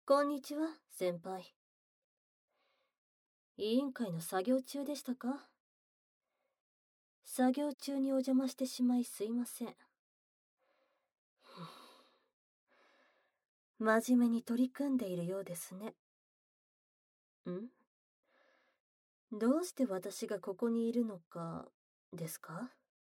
こんにちは、先輩。委員会の作業中でしたか？作業中にお邪魔してしまいすいません。真面目に取り組んでいるようですね。どうして私がここにいるのか、ですか？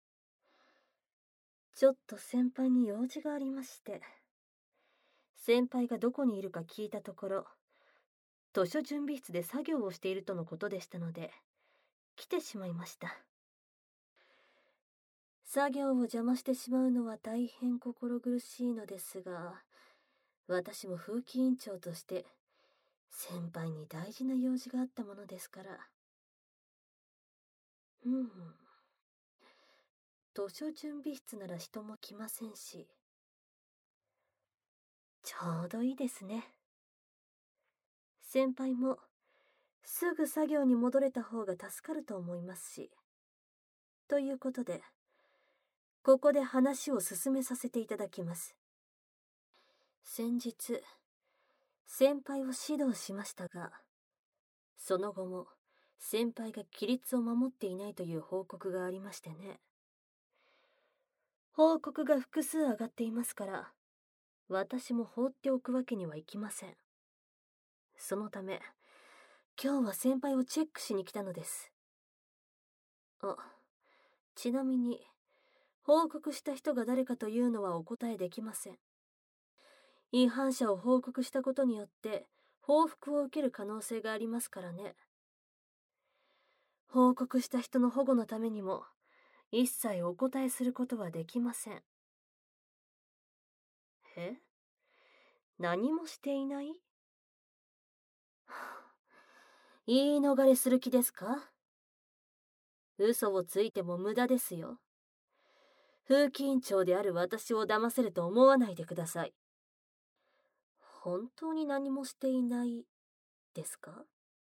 ちょっと先輩に用事がありまして。先輩がどこにいるか聞いたところ、図書準備室で作業をしているとのことでしたので、来てしまいました。作業を邪魔してしまうのは大変心苦しいのですが、私も風紀委員長として先輩に大事な用事があったものですから。図書準備室なら人も来ませんし、ちょうどいいですね。先輩もすぐ作業に戻れた方が助かると思いますし。ということで、ここで話を進めさせていただきます。先日、先輩を指導しましたが、その後も先輩が規律を守っていないという報告がありましてね。報告が複数上がっていますから、私も放っておくわけにはいきません。そのため、今日は先輩をチェックしに来たのです。ちなみに、報告した人が誰かというのはお答えできません。違反者を報告したことによって、報復を受ける可能性がありますからね。報告した人の保護のためにも、一切お答えすることはできません。え？何もしていない？言い逃れする気ですか？嘘をついても無駄ですよ。風紀委員長である私を騙せると思わないでください。本当に何もしていないですか？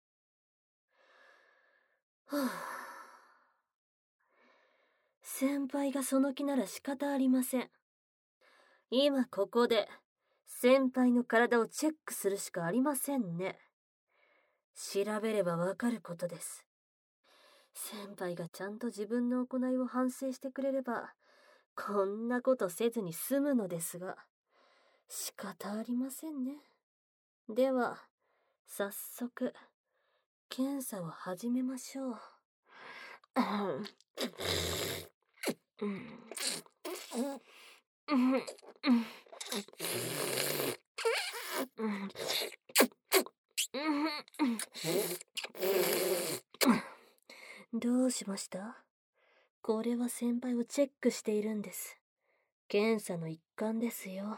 先輩がその気なら仕方ありません。今ここで先輩の体をチェックするしかありませんね。調べればわかることです。先輩がちゃんと自分の行いを反省してくれれば、こんなことせずに済むのですが、仕方ありませんね。では、早速、検査を始めましょう。どうしました？これは先輩をチェックしているんです。検査の一環ですよ。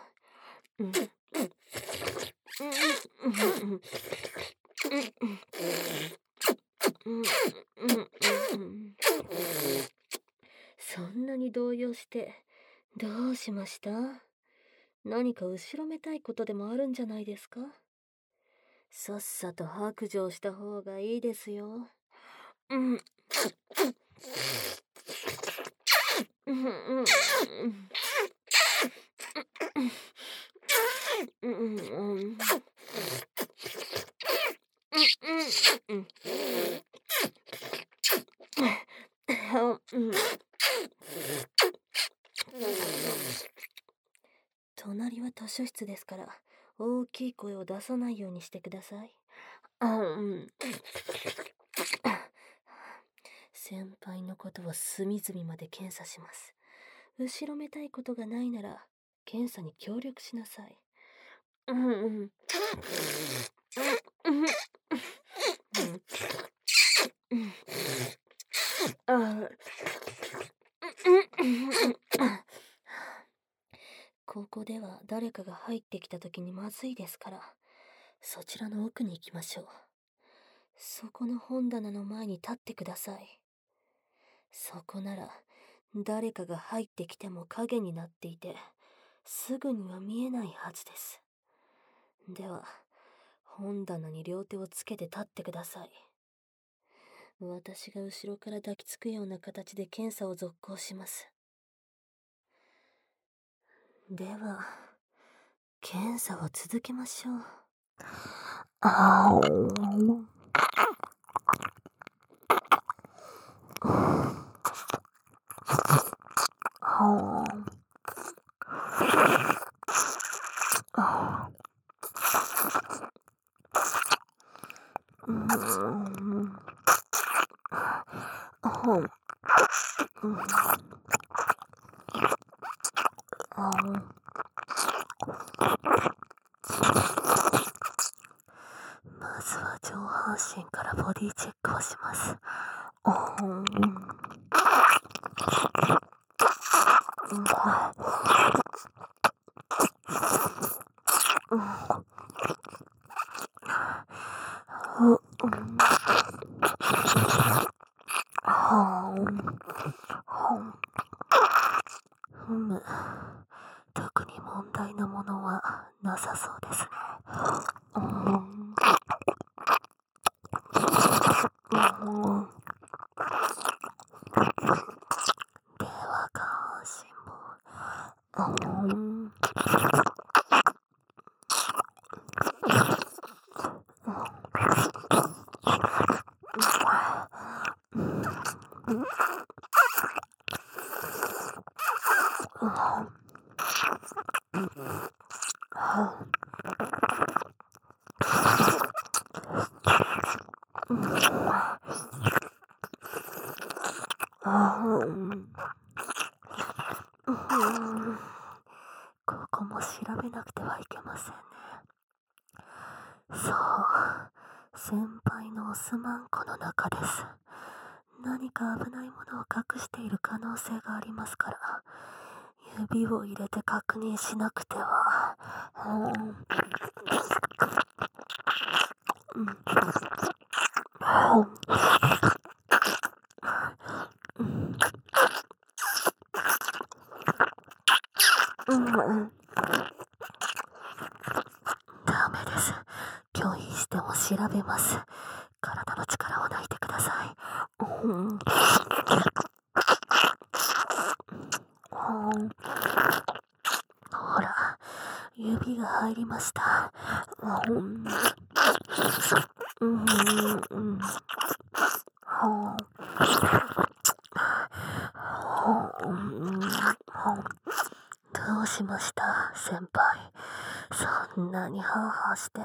そんなに動揺してどうしました？何か後ろめたいことでもあるんじゃないですか？さっさと白状した方がいいですよ。隣は図書室ですから、大きい声を出さないようにしてください。先輩のことは隅々まで検査します。後ろめたいことがないなら、検査に協力しなさい。ここでは誰かが入ってきた時にまずいですから、そちらの奥に行きましょう。そこの本棚の前に立ってください。そこなら、誰かが入ってきても影になっていて、すぐには見えないはずです。では、本棚に両手をつけて立ってください。私が後ろから抱きつくような形で検査を続行します。では、検査を続けましょう。 あお。はあ。うん。ほん。うん。あお。まずは上半身からボディチェックをします。おほん。ふむ。特に問題なものはなさそうですね。では下半身も。ここも調べなくてはいけませんね。そう、先輩のオスマンコの中です。何か危ないものを隠している可能性がありますから、指を入れて確認しなくては。ダメです。拒否しても調べます。体の力を抜いてください。ほら、指が入りました。どうしました先輩。そんなにハーハーして。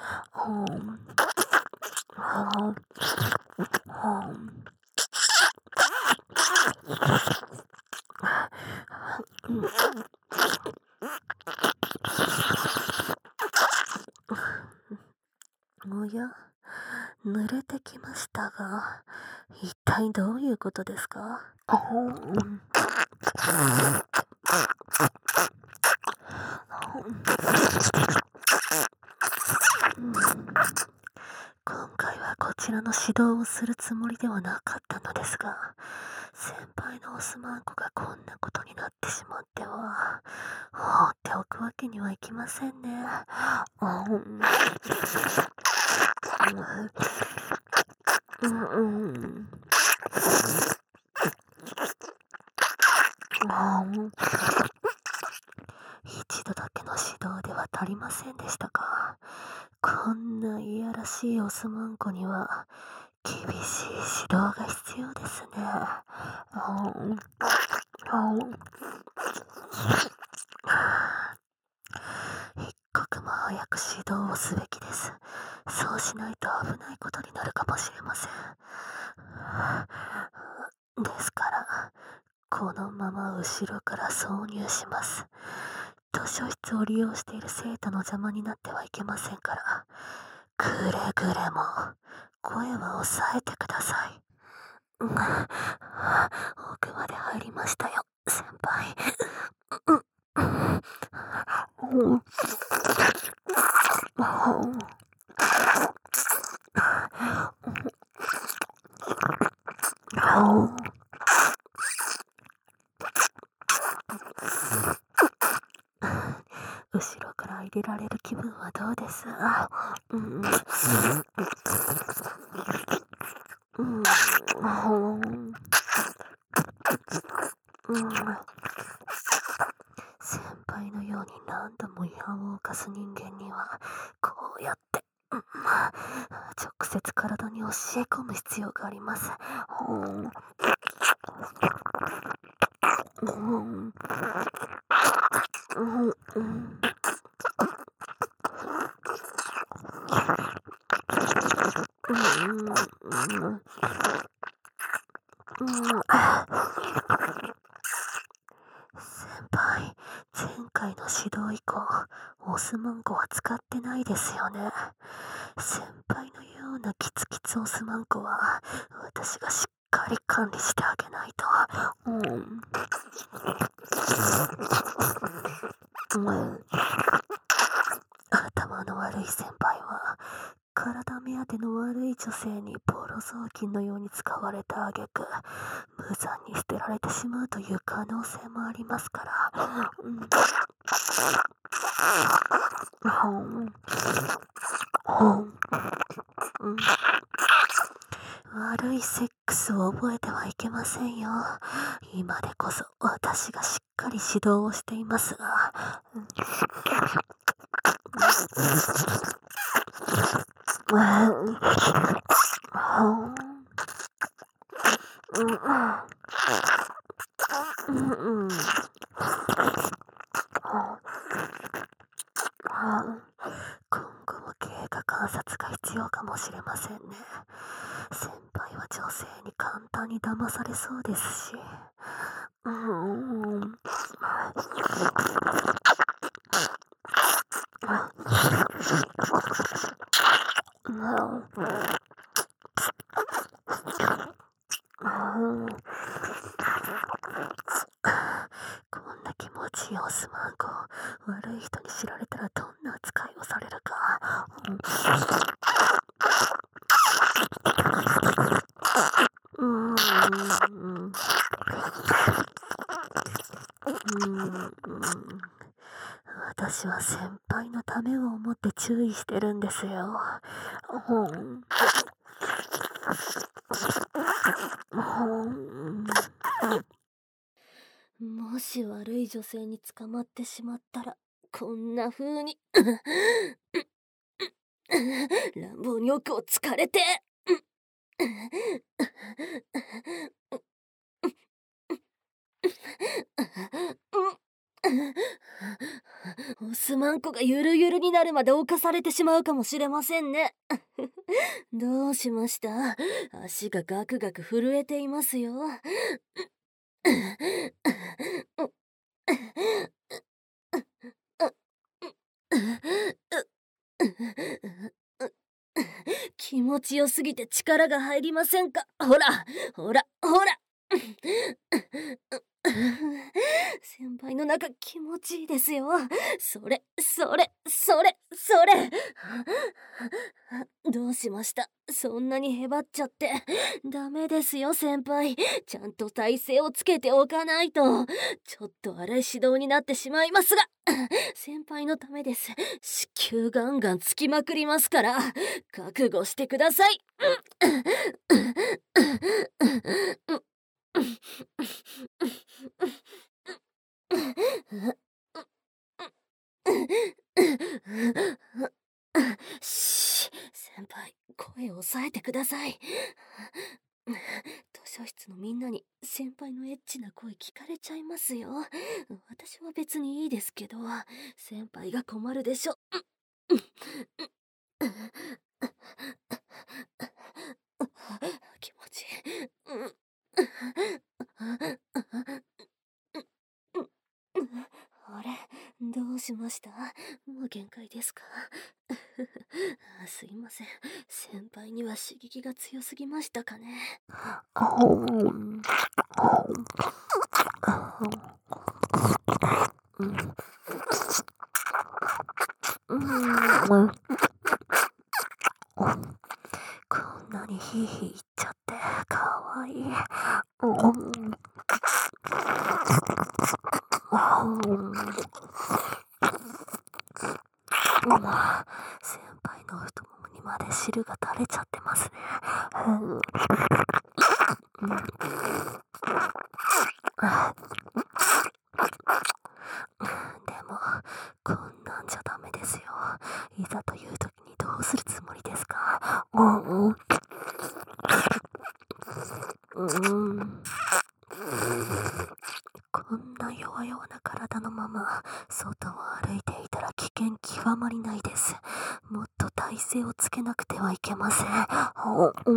おや、濡れてきましたが、一体どういうことですか？今回はこちらの指導をするつもりではなかったのですが、先輩のオスマンコがこんなことになってしまっては、放っておくわけにはいきませんね。一度だけの指導では足りませんでしたか。こんないやらしいオスマンコには厳しい指導が必要ですね。一刻も早く指導をすべきです。そうしないと危ないことになるかもしれません。ですから、このまま後ろから挿入します。図書室を利用している生徒の邪魔になってはいけませんから、くれぐれも声は抑えてください。奥まで入りましたよ、先輩。後ろから入れられる気分はどうです？先輩のように何度も違反を犯す人間にはこうやっ直接体に教え込む必要があります。先輩、前回の指導以降、オスマンコは使ってないですよね。先輩のようなキツキツオスマンコは、私がしっかり管理してあげないと。頭の悪い先輩は、体目当ての悪い女性にボロ雑巾のように使われた挙句、無残に捨てられてしまうという可能性もありますから。悪いセックスを覚えてはいけませんよ。今でこそ私がしっかり指導をしていますが。今後も経過観察が必要かもしれませんね。先輩は女性に簡単に騙されそうですし。こんな気持ちいいオスマンコ、悪い人に知られたらどんな扱いをされるか。私は先輩のためを思って注意してるんですよ。もし悪い女性に捕まってしまったら、こんな風に乱暴に奥を突かれてオスマンコがゆるゆるになるまで侵されてしまうかもしれませんね。どうしました？足がガクガク震えていますよ。気持ちよすぎて力が入りませんか？ほらほらほら先輩の中気持ちいいですよ。それそれそれそれどうしました？そんなにへばっちゃってダメですよ先輩。ちゃんと体勢をつけておかないと。ちょっと荒い指導になってしまいますが先輩のためです。子宮ガンガンつきまくりますから覚悟してください。先輩、声を抑えてください。図書室のみんなに先輩のエッチな声聞かれちゃいますよ。私は別にいいですけど、先輩が困るでしょ。気持ちいい。あれ、どうしました？もう限界ですか？すいません。先輩には刺激が強すぎましたかね。こんなにヒーヒー言っちゃってかわいい。先輩の太ももにまで汁が垂れちゃってますね。でもこんなんじゃダメですよ。いざという時にどうするつもりですか？ 勢をつけなくてはいけません。うん。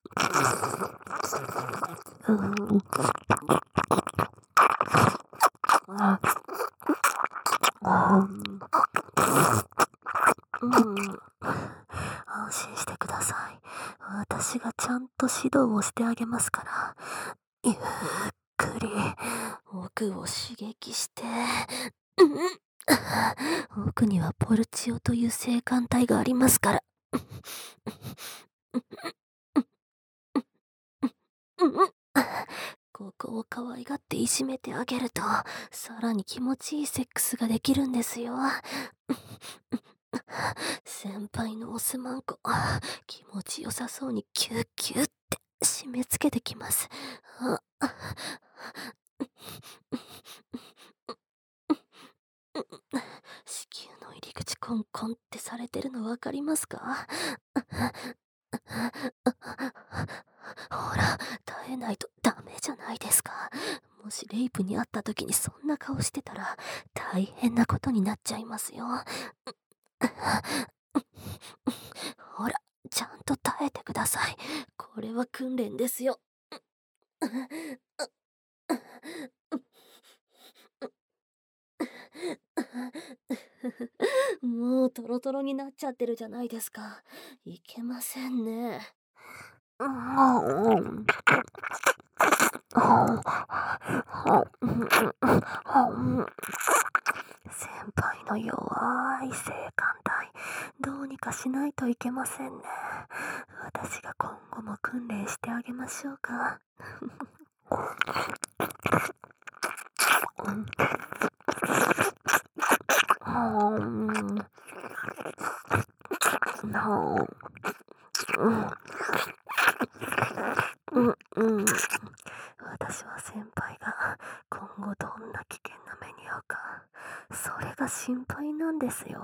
安心してください。私がちゃんと指導をしてあげますから。ゆっくり奥を刺激して、奥にはポルチオという性感帯がありますから。ここを可愛がっていじめてあげると、さらに気持ちいいセックスができるんですよ。先輩のオスマンコ、気持ちよさそうにキュッキュッって締め付けてきます。子宮の入り口コンコンってされてるのわかりますか？ほら、耐えないとダメじゃないですか。もしレイプにあった時にそんな顔してたら大変なことになっちゃいますよ。ほら、ちゃんと耐えてください。これは訓練ですよ。もうトロトロになっちゃってるじゃないですか。いけませんね。先輩の弱い性感帯、どうにかしないといけませんね。私が今後も訓練してあげましょうか。私は先輩が今後どんな危険な目に遭うか、それが心配なんですよ。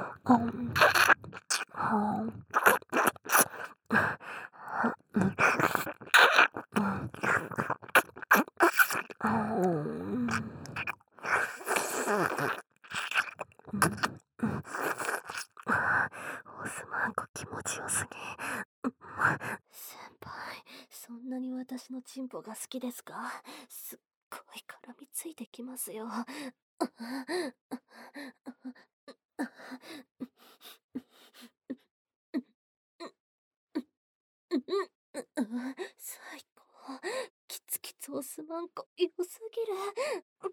オスマンコ気持ちよすぎ。先輩、そんなに私のチンポが好きですか？すっごい絡みついてきますよ。最高。キツキツオスマンコ良すぎる。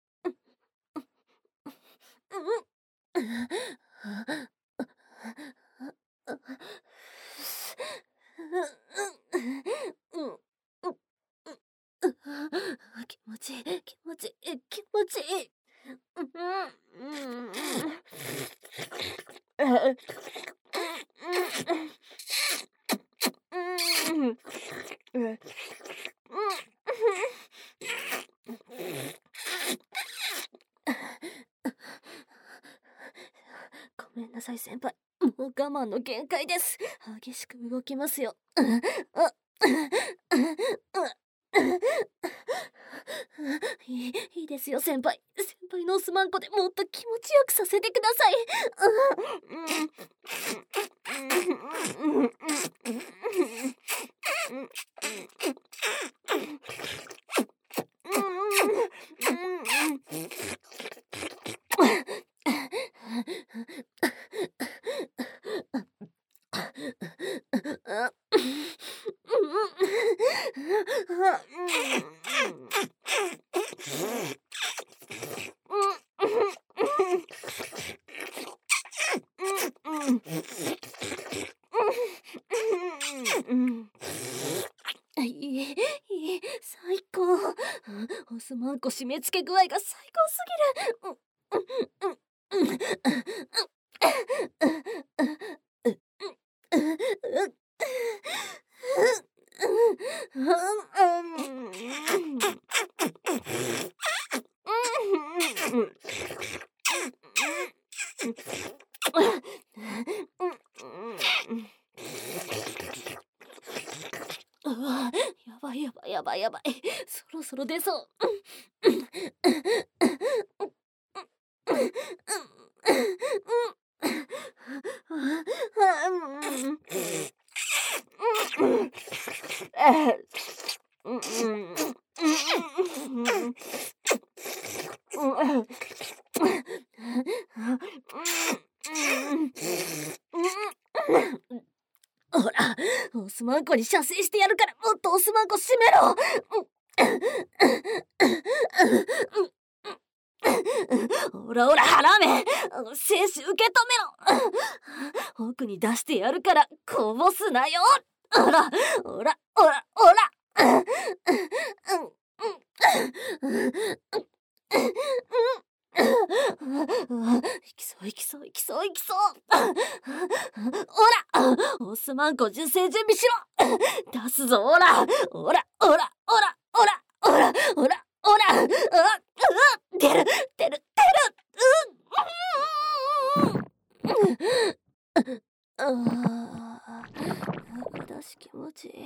気持ちいい、気持ちいい、気持ちいい。ごめんなさい先輩、もう我慢の限界です。激しく動きますよ。いいですよ先輩。先輩のオスマンコでもっと気持ちよくさせてください。いい、最高。オスマンコ締め付け具合が最高すぎる。やばいやばいやばいやばい。そろそろ出そう。 ほら、オスマンコに射精してやるから、もっとオスマンコ閉めろ。ほらほら、ハラメ、精子受け止めろ。奥に出してやるからこぼすなよ。ほらほらほらほら。いきそういきそういきそういきそう。ほら、オスマンコ受精準備しろ。出すぞ。ほらほらほらほらほらほらほらほら。出る出る出る。裸足気持ちいい。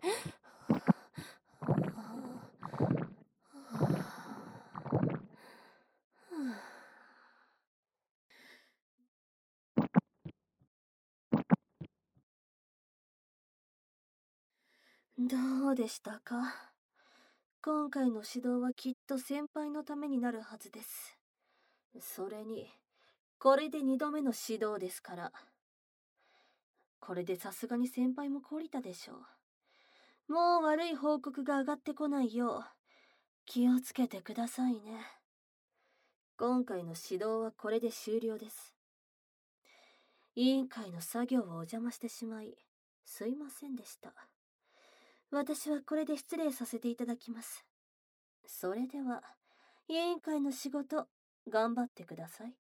どうでしたか？今回の指導はきっと先輩のためになるはずです。それに、これで2度目の指導ですから。これでさすがに先輩も懲りたでしょう。もう悪い報告が上がってこないよう、気をつけてくださいね。今回の指導はこれで終了です。委員会の作業をお邪魔してしまい、すいませんでした。私はこれで失礼させていただきます。それでは、委員会の仕事、頑張ってください。